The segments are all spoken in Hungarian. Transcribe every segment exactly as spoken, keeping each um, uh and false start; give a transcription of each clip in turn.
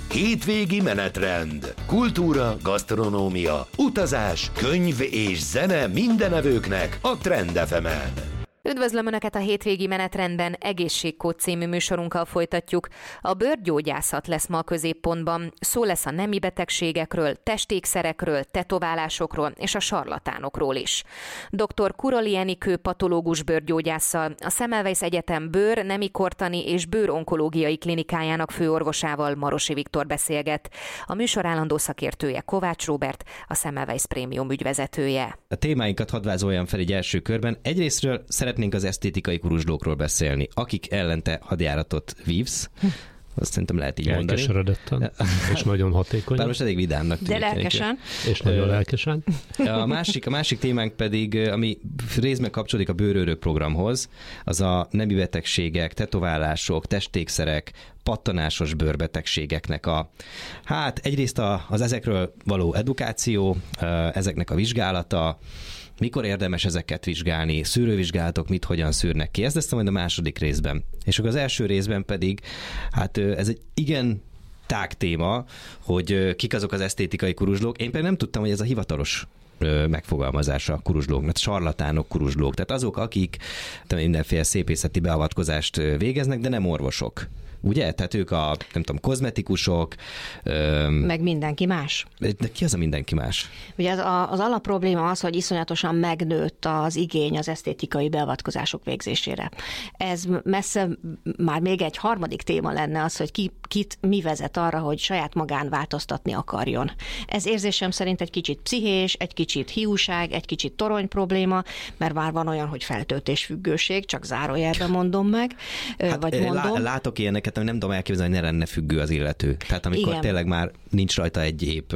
Hétvégi menetrend. Kultúra, gasztronómia, utazás, könyv és zene mindenevőknek a Trend ef emen. Üdvözlöm Önöket a hétvégi menetrendben, Egészségkód című műsorunkkal folytatjuk. A bőrgyógyászat lesz ma a középpontban. Szó lesz a nemi betegségekről, testékszerekről, tetoválásokról és a sarlatánokról is. doktor Kuroli Enikő patológus bőrgyógyásszal, a Semmelweis Egyetem bőr, nemi kortani és bőronkológiai klinikájának főorvosával, Marosi Viktor beszélget. A műsor állandó szakértője Kovács Róbert, a Semmelweis Prémium ügyvezetője. A témáinkat hadd vázoljam fel egy első körben. Egyrésztről szeretnénk az esztétikai kuruzslókról beszélni, akik ellen te hadjáratot vívsz. Azt szerintem lehet így mondani. Elkeseredetten, és nagyon hatékony. Bár most elég vidámnak tűnik. De lelkesen. És nagyon lelkesen. A másik, a másik témánk pedig, ami részben kapcsolódik a bőrőrök programhoz, az a nemi betegségek, tetoválások, testékszerek, pattanásos bőrbetegségeknek a, hát egyrészt a, az ezekről való edukáció, ezeknek a vizsgálata, mikor érdemes ezeket vizsgálni, szűrővizsgálatok mit, hogyan szűrnek ki. Ezt lesz majd a második részben. És akkor az első részben pedig, hát ez egy igen tág téma, hogy kik azok az esztétikai kuruzslók. Én pedig nem tudtam, hogy ez a hivatalos megfogalmazása a kuruzslóknak, sarlatánok, kuruzslók. Tehát azok, akik mindenféle szépészeti beavatkozást végeznek, de nem orvosok. Ugye? Tehát ők a, nem tudom, kozmetikusok. Öm... Meg mindenki más. De ki az a mindenki más? Ugye az, a, az alapprobléma az, hogy iszonyatosan megnőtt az igény az esztétikai beavatkozások végzésére. Ez messze már még egy harmadik téma lenne az, hogy ki, kit mi vezet arra, hogy saját magán változtatni akarjon. Ez érzésem szerint egy kicsit pszichés, egy kicsit hiúság, egy kicsit torony probléma, mert már van olyan, hogy feltöltésfüggőség, csak zárójelben mondom meg, hát, vagy mondom. Látok ilyeneket, ami nem tudom elképzelni, hogy ne lenne függő az illető. Tehát amikor igen. Tényleg már nincs rajta egy épp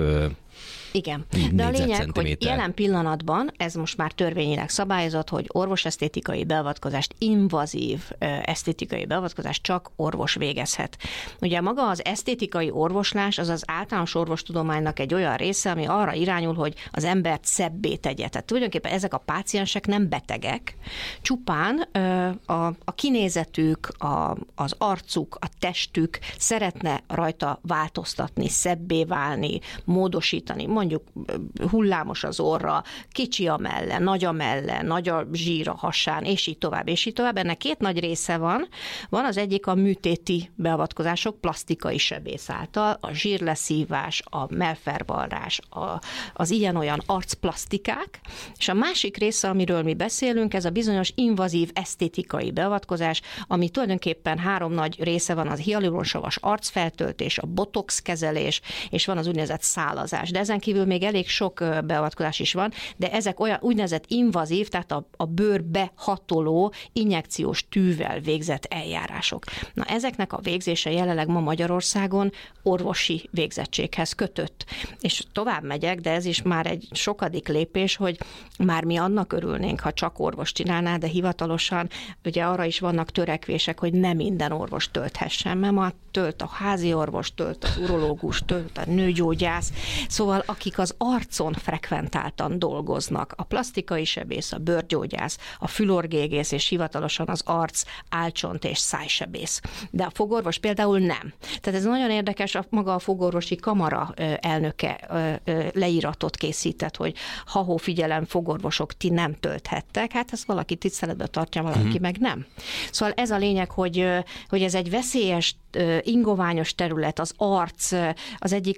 igen, de a lényeg, hogy jelen pillanatban ez most már törvényileg szabályozott, hogy orvosesztétikai beavatkozást, invazív esztétikai beavatkozást csak orvos végezhet. Ugye maga az esztétikai orvoslás az az általános orvostudománynak egy olyan része, ami arra irányul, hogy az embert szebbé tegye. Tehát tulajdonképpen ezek a páciensek nem betegek, csupán a, a kinézetük, a, az arcuk, a testük szeretne rajta változtatni, szebbé válni, módosítani. Mondjuk hullámos az orra, kicsi a melle, nagy a melle, nagy a zsír a hasán, és így tovább, és így tovább. Ennek két nagy része van. Van az egyik a műtéti beavatkozások, plasztikai sebész által, a zsírleszívás, a mellfelvarrás, a, az ilyen-olyan arcplasztikák, és a másik része, amiről mi beszélünk, ez a bizonyos invazív esztétikai beavatkozás, ami tulajdonképpen három nagy része van, az hialuronsavas arcfeltöltés, a botox kezelés, és van az úgynevezett szálazás. De ezen kívül még elég sok beavatkozás is van, de ezek olyan úgynevezett invazív, tehát a, a bőrbe hatoló injekciós tűvel végzett eljárások. Na ezeknek a végzése jelenleg ma Magyarországon orvosi végzettséghez kötött. És tovább megyek, de ez is már egy sokadik lépés, hogy már mi annak örülnénk, ha csak orvos csinálná, de hivatalosan ugye arra is vannak törekvések, hogy nem minden orvos tölthessen, mert ma tölt a házi orvos, tölt az urológus, tölt a nőgyógyász, szóval akik az arcon frekventáltan dolgoznak, a plasztikai sebész, a bőrgyógyász, a fülorgégész és hivatalosan az arc, álcsont és szájsebész. De a fogorvos például nem. Tehát ez nagyon érdekes, a maga a fogorvosi kamara elnöke leíratot készített, hogy ha-hó figyelem, fogorvosok, ti nem tölthettek, hát ezt valaki tiszteletben tartja, valaki uh-huh. meg nem. Szóval ez a lényeg, hogy, hogy ez egy veszélyes, ingoványos terület, az arc az egyik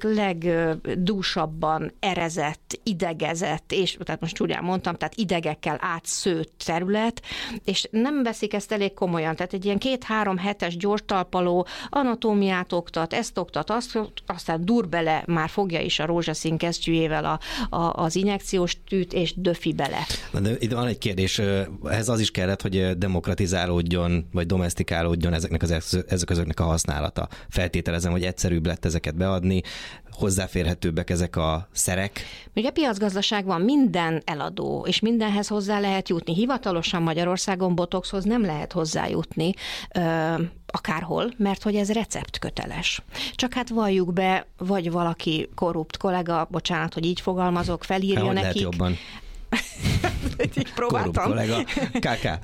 legdúsabban erezett, idegezett, és tehát most úgy mondtam, tehát idegekkel átszőtt terület, és nem veszik ezt elég komolyan, tehát egy ilyen két-három hetes gyors talpaló anatómiát oktat, ezt oktat, azt, aztán dur bele, már fogja is a rózsaszín kesztyűjével a, a, az injekciós tűt, és döfi bele. De itt van egy kérdés, ehhez az is kellett, hogy demokratizálódjon, vagy domesztikálódjon ezeknek az eszközöknek a használata. Feltételezem, hogy egyszerűbb lett ezeket beadni, hozzáférhetőbbek ezek a szerek. Ugye piacgazdaságban minden eladó, és mindenhez hozzá lehet jutni. Hivatalosan Magyarországon botoxhoz nem lehet hozzájutni, ö, akárhol, mert hogy ez receptköteles. Csak hát valljuk be, vagy valaki korrupt kollega, bocsánat, hogy így fogalmazok, felírja hát, nekik. Lehet jobban. így próbáltam. Korrupt kollega. ká ká.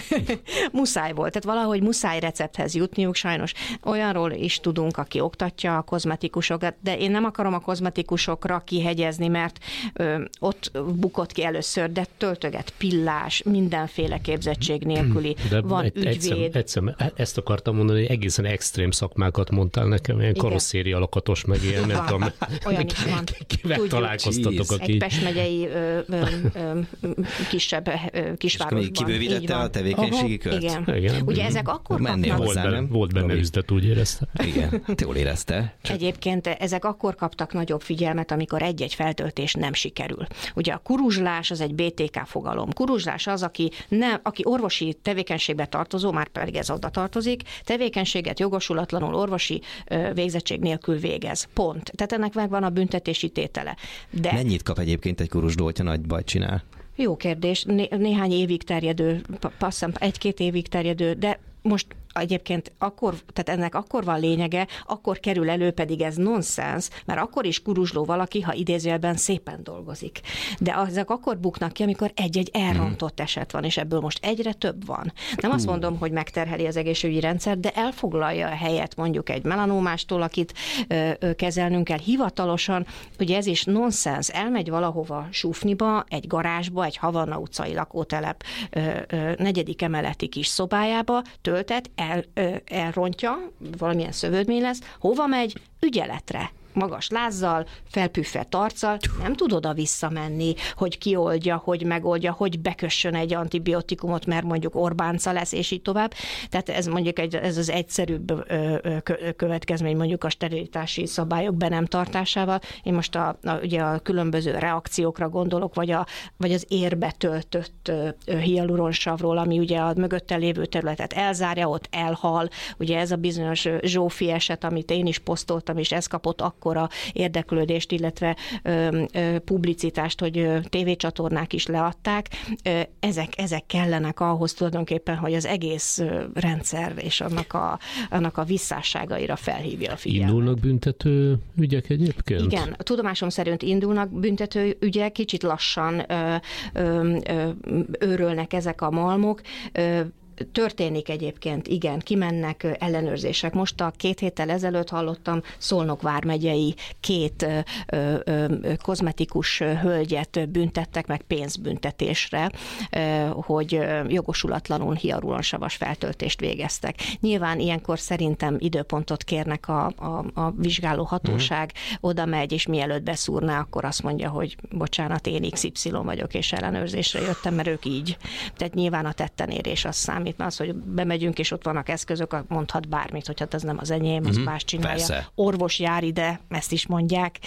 Muszáj volt, tehát valahogy muszáj recepthez jutniuk, sajnos olyanról is tudunk, aki oktatja a kozmetikusokat, de én nem akarom a kozmetikusokra kihegyezni, mert ö, ott bukott ki először, de töltöget, pillás, mindenféle képzettség nélküli, de van egy, ügyvéd. Egyszer, egyszer, ezt akartam mondani, hogy egészen extrém szakmákat mondtál nekem, ilyen karosszéria lakatos, meg ilyen, nem tudom, olyan is van. Kivel találkoztatok, aki... Egy Pest megyei ö, ö, ö, kisebb ö, kisvárosban. És kibővítette a tevékenységi kört? Igen. Igen. Ugye ezek akkor kapnak... Volt benne, volt benne üzlet, úgy érezte. Igen, te jól érezte. Csak... Egyébként ezek akkor kaptak nagyobb figyelmet, amikor egy-egy feltöltés nem sikerül. Ugye a kuruzslás az egy bé té ká fogalom. Kuruzslás az, aki, nem, aki orvosi tevékenységbe tartozó, már pedig ez oda tartozik, tevékenységet jogosulatlanul orvosi végzettség nélkül végez. Pont. Tehát ennek megvan a büntetési tétele. De... Mennyit kap egyébként egy kuruzsló, hogyha nagy bajt csinál? Jó kérdés. Né- néhány évig terjedő, passzem, egy-két évig terjedő, de most egyébként akkor, tehát ennek akkor van lényege, akkor kerül elő, pedig ez nonsens, mert akkor is kuruzsló valaki, ha idézőjelben szépen dolgozik. De ezek akkor buknak ki, amikor egy-egy elrontott eset van, és ebből most egyre több van. Nem azt mondom, hogy megterheli az egészségügyi rendszer, de elfoglalja a helyet mondjuk egy melanómástól, akit ö, ö, kezelnünk kell hivatalosan. Ugye ez is nonsens. Elmegy valahova súfniba, egy garázsba, egy Havanna utcai lakótelep ö, ö, negyedik emeleti kis szobájába, töltet, el, ö, elrontja, valamilyen szövődmény lesz, hova megy? Ügyeletre. Magas lázzal, felpüffett arccal, nem tud oda visszamenni, hogy kioldja, hogy megoldja, hogy bekössön egy antibiotikumot, mert mondjuk Orbánca lesz, és így tovább. Tehát ez mondjuk egy, ez az egyszerűbb következmény mondjuk a sterilitási szabályok be nem tartásával. Én most a, a, ugye a különböző reakciókra gondolok, vagy, a, vagy az érbe töltött hialuronsavról, ami ugye a mögötte lévő területet elzárja, ott elhal. Ugye ez a bizonyos Zsófi eset, amit én is posztoltam, és ez kapott akkor a érdeklődést, illetve ö, ö, publicitást, hogy ö, tévécsatornák is leadták. Ö, ezek, ezek kellenek ahhoz tulajdonképpen, hogy az egész ö, rendszer és annak a, annak a visszásságaira felhívja a figyelmet. Indulnak büntető ügyek egyébként? Igen, a tudomásom szerint indulnak büntető ügyek, kicsit lassan ö, ö, ö, őrölnek ezek a malmok. Ö, Történik egyébként, igen, kimennek ellenőrzések. Most a két héttel ezelőtt hallottam Szolnok vármegyei két ö, ö, kozmetikus hölgyet büntettek meg pénzbüntetésre, ö, hogy jogosulatlanul hialuronsavas feltöltést végeztek. Nyilván ilyenkor szerintem időpontot kérnek a, a, a vizsgáló hatóság, mm. oda megy, és mielőtt beszúrná, akkor azt mondja, hogy bocsánat, én iksz ipszilon vagyok, és ellenőrzésre jöttem, mert ők így. Tehát nyilván a tettenérés az számít. Mert az, hogy bemegyünk, és ott vannak eszközök, mondhat bármit, hogy hát ez nem az enyém, az mm-hmm. más csinálja. Persze. Orvos jár ide, ezt is mondják.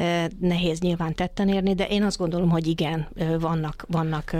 Nehéz nyilván tetten érni, de én azt gondolom, hogy igen, vannak, vannak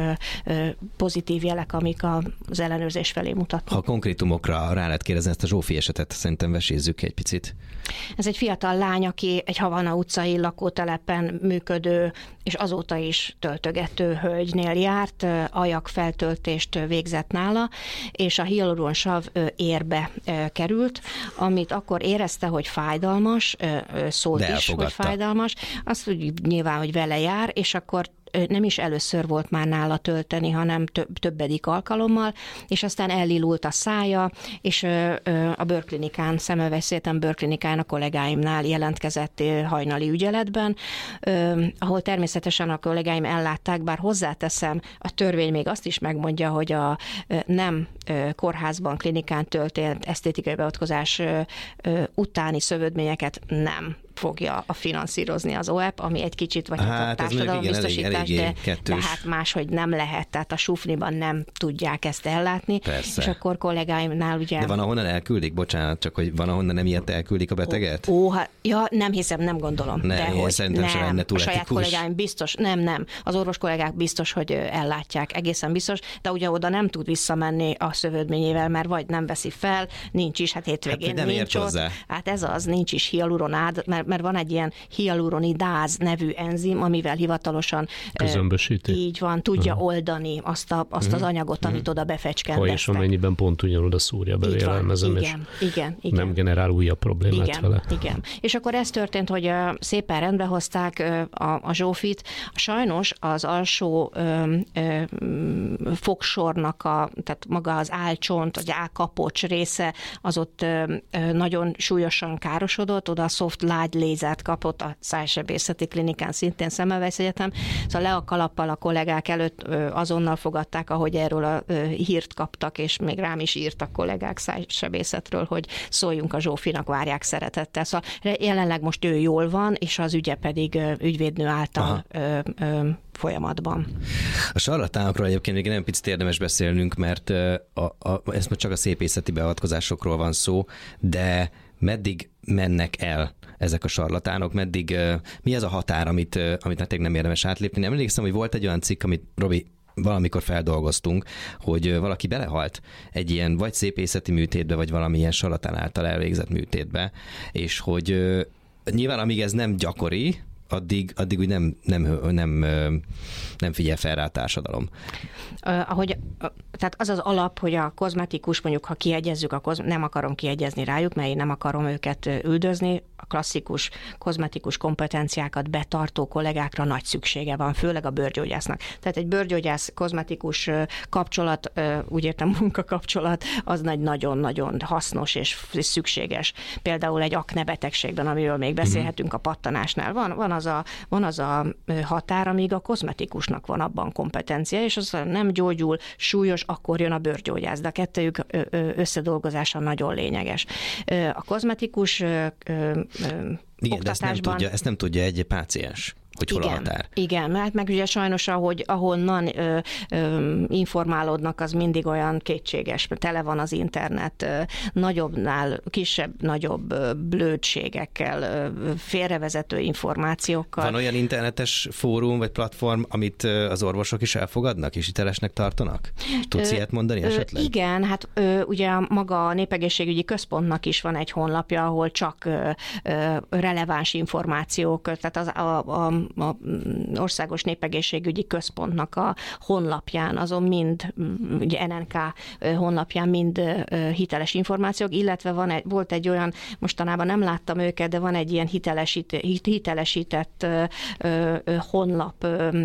pozitív jelek, amik az ellenőrzés felé mutatnak. Ha konkrétumokra rá lehet kérdezni ezt a Zsófi esetet, szerintem vesézzük egy picit. Ez egy fiatal lány, aki egy Havanna utcai lakótelepen működő, és azóta is töltögető hölgynél járt, ajak feltöltést végzett nála, és a hialuronsav érbe került, amit akkor érezte, hogy fájdalmas, szólt is, hogy fájdalmas, azt úgy nyilván, hogy vele jár, és akkor nem is először volt már nála tölteni, hanem több, többedik alkalommal, és aztán ellilult a szája, és a bőrklinikán, Szemmelweis bőrklinikán a kollégáimnál jelentkezett hajnali ügyeletben, ahol természetesen a kollégáim ellátták, bár hozzáteszem, a törvény még azt is megmondja, hogy a nem kórházban, klinikán történt esztétikai beavatkozás utáni szövődményeket nem fogja a finanszírozni az o e pé, ami egy kicsit, vagy hát, a társadalombiztosítás, de, de hát máshogy nem lehet, tehát a sufniban nem tudják ezt ellátni. Persze. És akkor kollégáimnál ugye... De van, ahonnan elküldik, bocsánat, csak hogy van, ahonnan nem ilyet elküldik a beteget? Ó, ó hát, ja, nem hiszem, nem gondolom. Ne, de én hogy szerintem nem, sem lenne túl a saját etikus. kollégáim biztos, nem, nem. Az orvos kollégák biztos, hogy ellátják, egészen biztos, de ugye oda nem tud visszamenni a szövődményével, mert vagy nem veszi fel, nincs is, hát hétvégén hát, nem nincs ott. Hozzá. Hát ez az, nincs is hialuronád, mert mert van egy ilyen hialuronidáz nevű enzim, amivel hivatalosan közömbösíti. Így van, tudja uh-huh. oldani azt, a, azt az anyagot, amit uh-huh. oda befecskendeztek. Ha és amennyiben pont ugyanúgy a szúrja bevélelmezem, és igen, igen, igen. nem generál újabb problémát igen, vele. Igen, és akkor ez történt, hogy szépen rendbe hozták a, a Zsófit. Sajnos az alsó ö, ö, fogsornak, a, tehát maga az álcsont, vagy álkapocs része, az ott ö, ö, nagyon súlyosan károsodott, oda a soft lágy lézert kapott a Szájsebészeti Klinikán, szintén Semmelweis Egyetem. Szóval le a kalappal a kollégák előtt ö, azonnal fogadták, ahogy erről a ö, hírt kaptak, és még rám is írtak kollégák szájsebészetről, hogy szóljunk a Zsófinak, várják szeretettel. Szóval jelenleg most ő jól van, és az ügye pedig ö, ügyvédnő által ö, ö, folyamatban. A sarlatánokról egyébként még nem picit érdemes beszélnünk, mert a, a, ez most csak a szépészeti beavatkozásokról van szó, de meddig mennek el ezek a sarlatánok, meddig, mi az a határ, amit, amit nektek nem érdemes átlépni? Nem emlékszem, hogy volt egy olyan cikk, amit Robi valamikor feldolgoztunk, hogy valaki belehalt egy ilyen vagy szépészeti műtétbe, vagy valamilyen sarlatán által elvégzett műtétbe, és hogy nyilván amíg ez nem gyakori, addig, addig úgy nem, nem, nem, nem figyel fel rá a társadalom. Uh, ahogy, uh, tehát az az alap, hogy a kozmetikus, mondjuk ha kiegyezzük, a kozm- nem akarom kiegyezni rájuk, mert én nem akarom őket üldözni, a klasszikus kozmetikus kompetenciákat betartó kollégákra nagy szüksége van, főleg a bőrgyógyásznak. Tehát egy bőrgyógyász kozmetikus kapcsolat, úgy értem munkakapcsolat, az nagy nagyon-nagyon hasznos és szükséges. Például egy akne betegségben, amiről még beszélhetünk a pattanásnál, van, van az a, van az a határ, amíg a kozmetikusnak van abban kompetencia, és az nem gyógyul, súlyos, akkor jön a bőrgyógyász, de a kettőjük összedolgozása nagyon lényeges. A kozmetikus igen, de ezt nem tudja, ezt nem tudja egy páciens, hogy hol igen, a határ. Igen, mert meg ugye sajnos, ahogy, ahonnan ö, ö, informálódnak, az mindig olyan kétséges, tele van az internet ö, nagyobbnál, kisebb, nagyobb ö, blödségekkel, ö, félrevezető információkkal. Van olyan internetes fórum vagy platform, amit az orvosok is elfogadnak és hitelesnek tartanak? Tudsz ö, ilyet mondani esetleg? Ö, igen, hát ö, ugye maga a Népegészségügyi Központnak is van egy honlapja, ahol csak ö, ö, releváns információk, tehát az a, a a Országos Népegészségügyi Központnak a honlapján, azon mind, ugye en en ká honlapján mind hiteles információk, illetve van egy, volt egy olyan, mostanában nem láttam őket, de van egy ilyen hitelesít, hitelesített honlap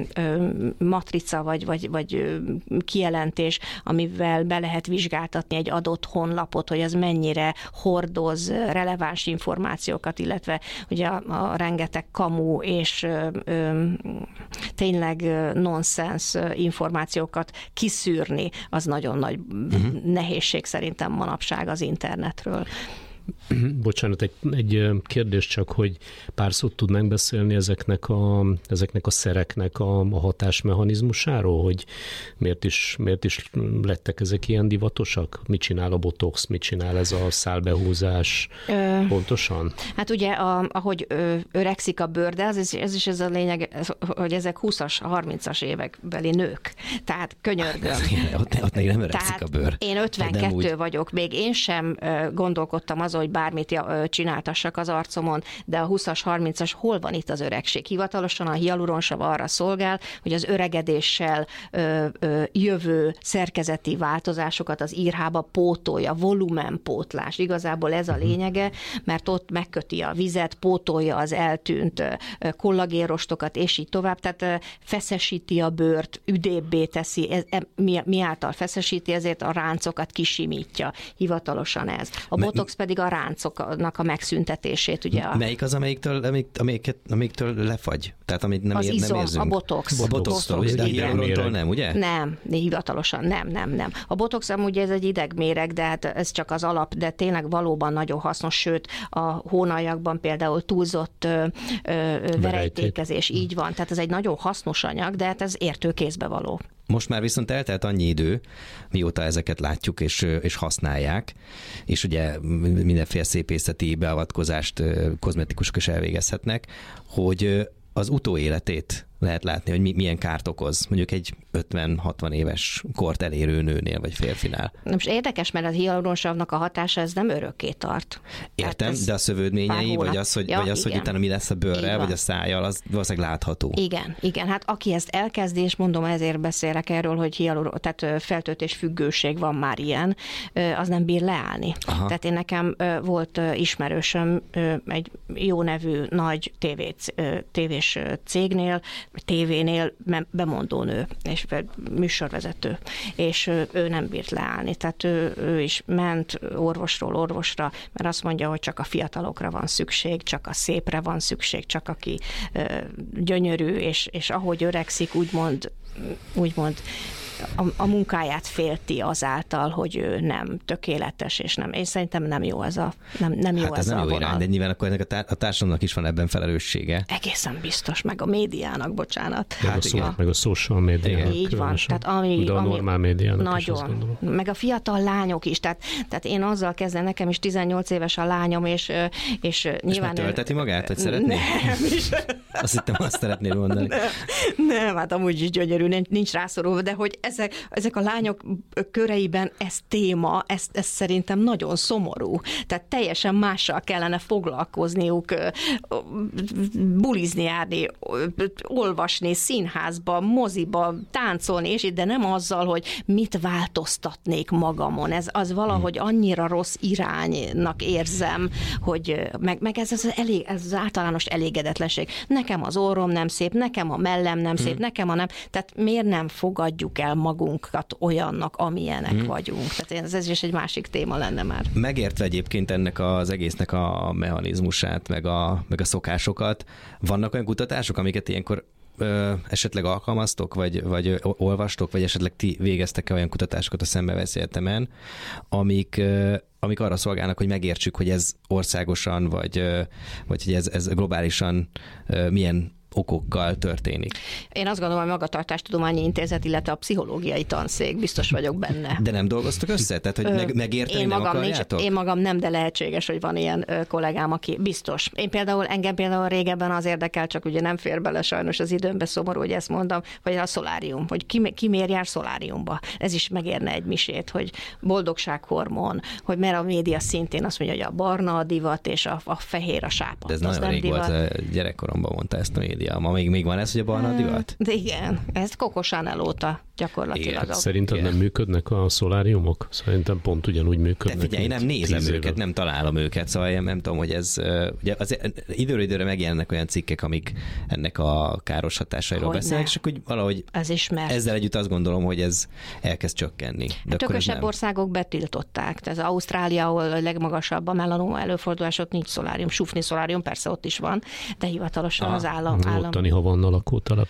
matrica, vagy, vagy, vagy kijelentés, amivel be lehet vizsgáltatni egy adott honlapot, hogy az mennyire hordoz releváns információkat, illetve ugye a, a rengeteg kamu és Ö, tényleg nonsens információkat kiszűrni, az nagyon nagy uh-huh. nehézség szerintem manapság az internetről. Bocsánat, egy, egy kérdés csak, hogy pár szót tudnánk beszélni ezeknek a, ezeknek a szereknek a, a hatásmechanizmusáról, hogy miért is, miért is lettek ezek ilyen divatosak? Mit csinál a botox, mit csinál ez a szálbehúzás Ö, pontosan? Hát ugye, a, ahogy öregszik a bőr, de ez, ez is ez a lényeg, hogy ezek húszas, harmincas évekbeli nők. Tehát könyörgöm. ott, ott még nem öregszik Tehát a bőr. Én ötvenkettő vagyok, még én sem gondolkodtam azon, hogy bármit csináltassak az arcomon, de a húszas, harmincas hol van itt az öregség? Hivatalosan a hialuronsav arra szolgál, hogy az öregedéssel ö, ö, jövő szerkezeti változásokat az írhába pótolja, volumenpótlás. Igazából ez a lényege, mert ott megköti a vizet, pótolja az eltűnt kollagénrostokat, és így tovább, tehát feszesíti a bőrt, üdébbé teszi, ez, mi, mi által feszesíti, ezért a ráncokat kisimítja. Hivatalosan ez. A botox pedig a ráncoknak a megszüntetését, ugye. A... Melyik az, amelyiktől, amelyik, amelyiket, amelyiktől lefagy? Tehát amit nem, az ér, izom, nem érzünk? A botox. A botoxtól, ugye, de a hialurontól nem, ugye? Nem, hivatalosan nem, nem, nem. A botox amúgy ez egy idegméreg, de hát ez csak az alap, de tényleg valóban nagyon hasznos, sőt a hónaljakban például túlzott ö, ö, verejtékezés, így van. Tehát ez egy nagyon hasznos anyag, de hát ez értőkézbe való. Most már viszont eltelt annyi idő, mióta ezeket látjuk és, és használják, és ugye mindenféle szépészeti beavatkozást kozmetikusok is elvégezhetnek, hogy az utóéletét, lehet látni, hogy mi, milyen kárt okoz, mondjuk egy ötven-hatvan éves kort elérő nőnél, vagy férfinál. Most érdekes, mert a hialuronsavnak a hatása ez nem örökké tart. Értem, de a szövődményei, vagy az, hogy, ja, vagy az, hogy utána mi lesz a bőrrel, vagy a szájjal, az valószínűleg látható. Igen, igen. Hát aki ezt elkezdi, és mondom, ezért beszélek erről, hogy hialur, tehát feltöltés függőség van már ilyen, az nem bír leállni. Aha. Tehát én nekem volt ismerősöm egy jó nevű nagy tévés, tévés cégnél, tévénél bemondónő, és műsorvezető, és ő nem bírt leállni. Tehát ő, ő is ment orvosról orvosra, mert azt mondja, hogy csak a fiatalokra van szükség, csak a szépre van szükség, csak aki gyönyörű, és, és ahogy öregszik, úgymond, úgymond a, a munkáját félti azáltal, hogy ő nem tökéletes, és nem. Én szerintem nem jó ez a nem, nem jó hát ez, ez nem a jó vonal. Irány, de nyilván akkor ennek a, tá- a társadalomnak is van ebben felelőssége. Egészen biztos, meg a médiának, bocsánat. Meg, hát a, szó, meg a social médiának. Így van. Tehát ami, de a ami normál médiának nagyon. Is, meg a fiatal lányok is. Tehát, tehát én azzal kezdem, nekem is tizennyolc éves a lányom, és, és nyilván... És tölteti magát, hogy szeretné? Nem is. Azt hittem, azt szeretnél mondani. Nem, nem, hát amúgy is gyönyörű, nincs, nincs rászorulva, de hogy ezek, ezek a lányok köreiben ez téma, ez, ez szerintem nagyon szomorú. Tehát teljesen mással kellene foglalkozniuk, bulizni járni, olvasni, színházba, moziba, táncolni, és de nem azzal, hogy mit változtatnék magamon. Ez az valahogy annyira rossz iránynak érzem, hogy meg, meg ez, az elég, ez az általános elégedetlenség. Nekem az orrom nem szép, nekem a mellem nem szép, hmm. nekem a nem. Tehát miért nem fogadjuk el magunkat olyannak, amilyenek hmm. vagyunk? Tehát ez, ez is egy másik téma lenne már. Megértve egyébként ennek az egésznek a mechanizmusát, meg a, meg a szokásokat, vannak olyan kutatások, amiket ilyenkor ö, esetleg alkalmaztok, vagy, vagy olvastok, vagy esetleg ti végeztek-e olyan kutatásokat a Szembevesz Egyetemen, amik ö, amik arra szolgálnak, hogy megértsük, hogy ez országosan, vagy, vagy hogy ez, ez globálisan milyen okokkal történik. Én azt gondolom, hogy Magatartástudományi Intézet, illetve a pszichológiai tanszék, biztos vagyok benne. De nem dolgoztok össze? Tehát, hogy meg, megérteni én nem magam akarjátok? Nincs, én magam nem, de lehetséges, hogy van ilyen kollégám, aki biztos. Én például, engem például régebben az érdekel, csak ugye nem fér bele sajnos az időmbe, szomorú, hogy ezt mondom, vagy a szolárium, hogy ki, ki miért jár szoláriumba. Ez is megérne egy misét, hogy boldogsághormon, hogy mert a média szintén azt mondja, hogy a barna a divat, és a, a fehér a sápat. De ez nagyon rég divat. volt, gyerekkoromban mondta ezt a média. Ma még, még van ez, hogy a barna divat? De igen, ez Coco Chanel óta gyakorlatilag. Igen. Szerinted igen. nem működnek a szoláriumok? Szerintem pont ugyanúgy működnek. De figyelj, én nem nézem őket, éve. nem találom őket, szóval én nem tudom, hogy ez ugye az, időről időre megjelennek olyan cikkek, amik ennek a káros hatásairól hogy beszélnek, ne. és akkor valahogy ez ezzel együtt azt gondolom, hogy ez elkezd csökkenni. De tökösebb országok betiltották. Tehát az Ausztrália, ahol a legmagasabb a melanoma előfordulás, ott nincs szolárium. Sufni szolárium persze ott is van, de hivatalosan ah, az állam. Az állam... ottani Havanna lakótelep.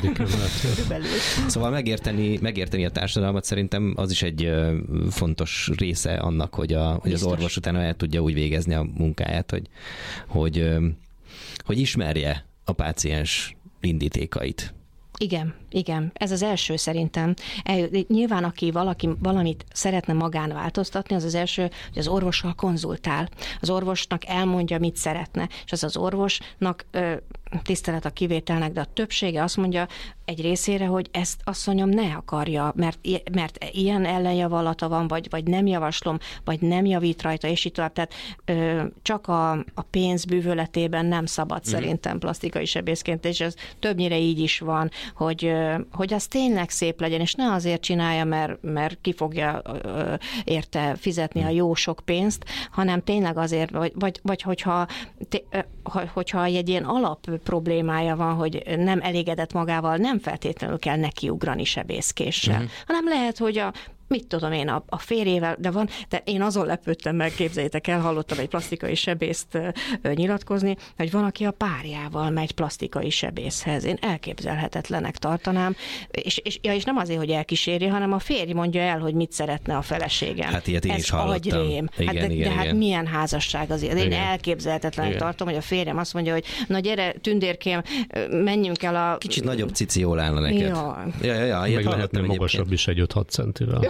Szóval megérteni, megérteni a társadalmat szerintem az is egy fontos része annak, hogy, a, hogy az orvos utána el tudja úgy végezni a munkáját, hogy, hogy, hogy ismerje a páciens indítékait. Igen, igen. Ez az első szerintem. Nyilván, aki valaki valamit szeretne magán változtatni, az az első, hogy az orvossal konzultál. Az orvosnak elmondja, mit szeretne, és az az orvosnak tisztelet a kivételnek, de a többsége azt mondja egy részére, hogy ezt asszonyom ne akarja, mert, mert ilyen ellenjavallata van, vagy, vagy nem javaslom, vagy nem javít rajta, és így tovább. Tehát ö, csak a, a pénz bűvöletében nem szabad mm. szerintem plastikai sebészként, és ez többnyire így is van, hogy, ö, hogy az tényleg szép legyen, és ne azért csinálja, mert, mert ki fogja ö, érte fizetni mm. a jó sok pénzt, hanem tényleg azért, vagy, vagy, vagy hogyha, té, ö, hogyha egy ilyen alap problémája van, hogy nem elégedett magával, nem feltétlenül kell nekiugrani sebészkéssel, uh-huh. hanem lehet, hogy a mit tudom én, a, a férjével, de van, de én azon lepődtem meg, képzeljétek el, hallottam egy plastikai sebészt ö, ö, nyilatkozni, hogy van, aki a párjával megy plastikai sebészhez. Én elképzelhetetlenek tartanám, és, és, ja, és nem azért, hogy elkíséri, hanem a férj mondja el, hogy mit szeretne a feleségem. Hát ilyet én Ez is hallottam. agyrém. Igen, hát de, igen, de hát igen. milyen házasság az? Én igen. elképzelhetetlenek igen. tartom, hogy a férjem azt mondja, hogy na gyere, tündérkém, menjünk el a... Kicsit nagyobb cici jól állna neked. Ja. Ja, ja, ja, meg lehetne magasabb is egy öt-hat centivel.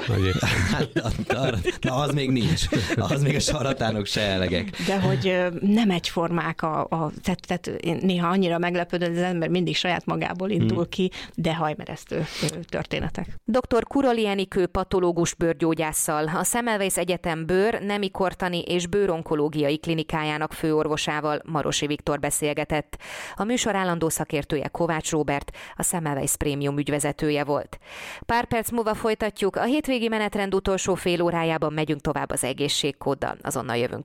Hát, na, az még nincs. Az még a sarlatánok se elegek. De hogy nem egyformák a, a tehát, tehát néha annyira meglepődött, az ember mindig saját magából indul hmm. ki, de hajmeresztő történetek. doktor Kuroli Enikő patológus bőrgyógyásszal, a Semmelweis Egyetem bőr, nemikortani és bőronkológiai klinikájának főorvosával, Marosi Viktor beszélgetett. A műsor állandó szakértője Kovács Róbert, a Semmelweis Prémium ügyvezetője volt. Pár perc múlva folytatjuk, a hétvégi menetrend utolsó fél órájában megyünk tovább az egészségkóddal. Azonnal jövünk.